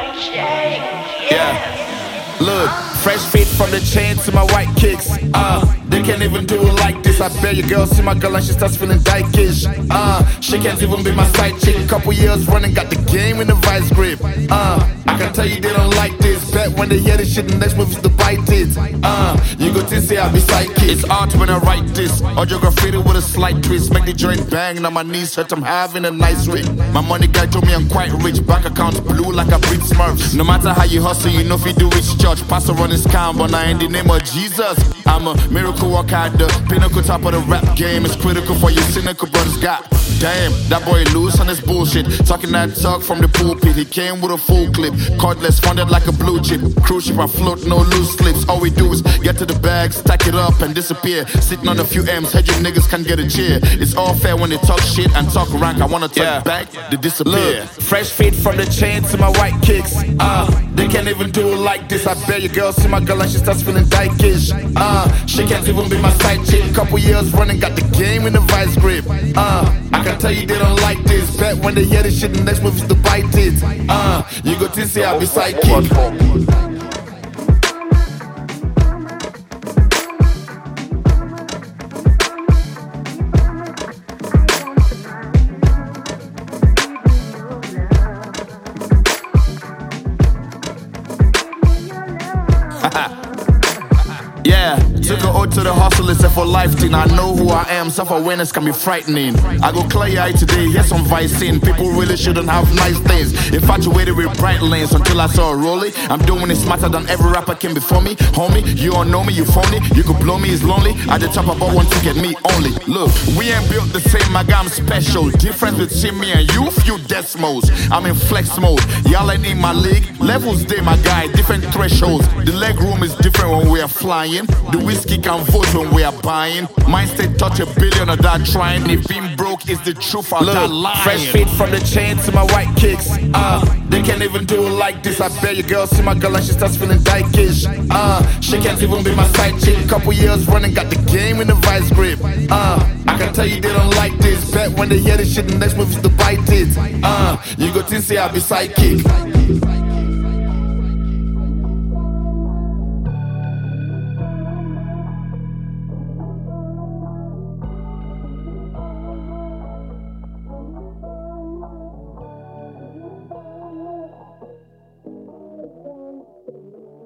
Yeah. Look, fresh fit from the chain to my white kicks. They can't even do it like this. I bet your girl see my girl and she starts feeling dykish. She can't even be my side chick. Couple years running, got the game in the vice grip. I can tell you they don't like this. Bet when they hear this shit, the next move is to bite it. You go to say I be psychic. It's art when I write this. Audio graffiti with a slight twist. Make the joint bang, now my knees hurt, I'm having a nice ring. My money guy told me I'm quite rich. Bank account blue like a big smurf. No matter how you hustle, you know if you do it's church. Pastor run his calm, but now in the name of Jesus, I'm a miracle worker. The pinnacle top of the rap game is critical for your cynical brothers. God damn, that boy loose on his bullshit. Talking that talk from the pulpit. He came with a full clip. Cordless funded like a blue chip. Cruise ship, I float, no loose slips. All we do is get to the bag, stack it up and disappear. Sitting on a few M's, head you niggas can't get a cheer. It's all fair when they talk shit and talk rank. I wanna talk back, they disappear. Look, fresh fit from the chain to my white kicks. They can't even do it like this. I bet your girl see my girl and she starts feeling dykish. She can't even be my side chick. Couple years running, got the game in the vice grip. I can tell you they don't like this. Bet when they hear this shit, the next move is to bite it. You go to say I be psychic. Yeah, took an ode to the hustle, it's a for life thing. I know who I am, self-awareness can be frightening. I go clear your eye today, here's some vice in. People really shouldn't have nice things. Infatuated with bright lanes until I saw a rollie. I'm doing it smarter than every rapper came before me. Homie, you don't know me, you phony. You could blow me, it's lonely. At the top, I bought one ticket, me only. Look, we ain't built the same, my guy, I'm special. Difference between me and you, few decimals. I'm in flex mode, y'all ain't in my league. Levels day, my guy, different thresholds. The leg room is different when we are flying. The whiskey can vote when we are buying. Mine stay touch $1 billion or that trying. If being broke is the truth, I'll die lying. Fresh fit from the chain to my white kicks. They can't even do it like this. I bet your girl see my girl and she starts feeling dykish. She can't even be my side chick. Couple years running, got the game in the vice grip. I can tell you they don't like this. Bet when they hear this shit, the next move is to bite it. You go to say I be psychic.